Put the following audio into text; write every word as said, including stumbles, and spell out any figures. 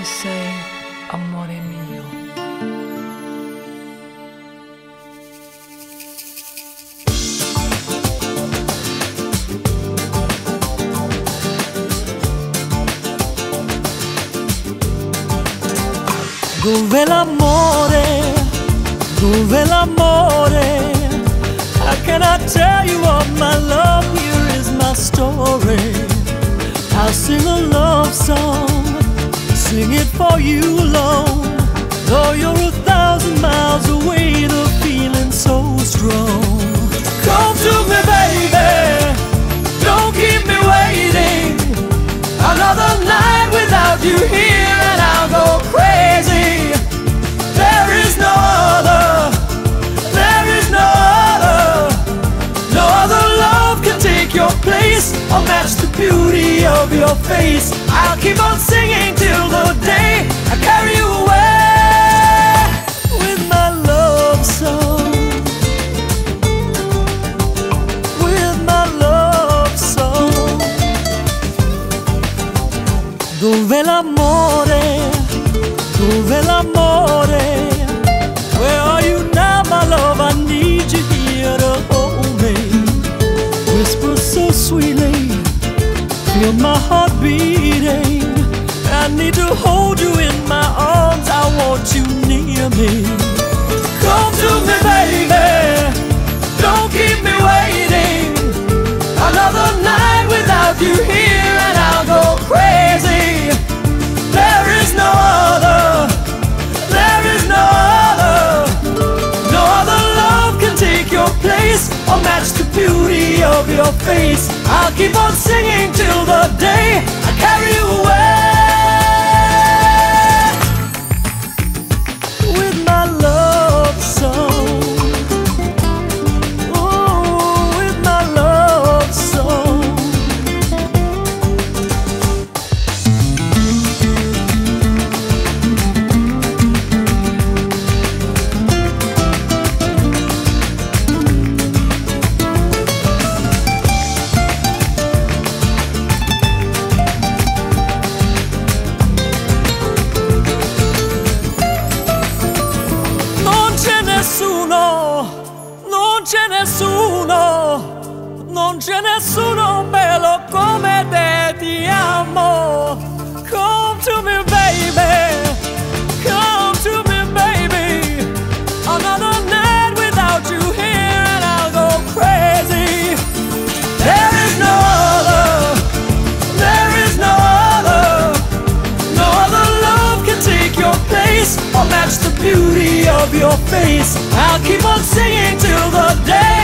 come sei, amore mio. Dove l'amore, dove l'amore? How can I tell you of my love? Here is my story. I'll sing a love song, sing it for you alone. Though you're a thousand miles away, the feeling's so strong. Come to me, baby, don't keep me waiting. Another night without you here and I'll go crazy. There is no other, there is no other. No other love can take your place or match the beauty of your face. I'll keep on singing till the day I carry you away with my love song, with my love song. Dove l'amore, dove l'amore? Where are you now, my love? I need you here to hold me. Whisper so sweetly, feel my heart beating. I need to hold you in my arms, I want you near me. Come to me, baby, don't keep me waiting. Another night without you here and I'll go crazy. There is no other, there is no other. No other love can take your place or match the beauty of your face. I'll keep on singing till the day I carry you away with my love song. Oh, with my love song. Non c'è nessuno, non c'è nessuno bello come te, ti amo. Come to me, baby, come to me, baby. Another night without you here and I'll go crazy. There is no other, there is no other. No other love can take your place or match the beauty of your face. I'll keep on singing till the day